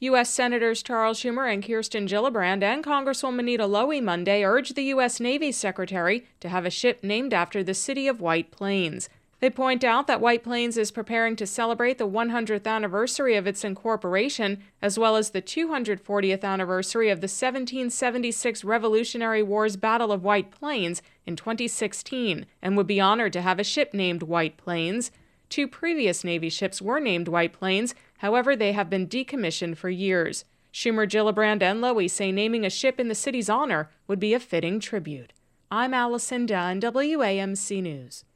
U.S. Senators Charles Schumer and Kirsten Gillibrand and Congresswoman Nita Lowey Monday urged the U.S. Navy Secretary to have a ship named after the city of White Plains. They point out that White Plains is preparing to celebrate the 100th anniversary of its incorporation, as well as the 240th anniversary of the 1776 Revolutionary War's Battle of White Plains in 2016, and would be honored to have a ship named White Plains. 2 previous Navy ships were named White Plains, however, they have been decommissioned for years. Schumer, Gillibrand, and Lowey say naming a ship in the city's honor would be a fitting tribute. I'm Allison Dunn, WAMC News.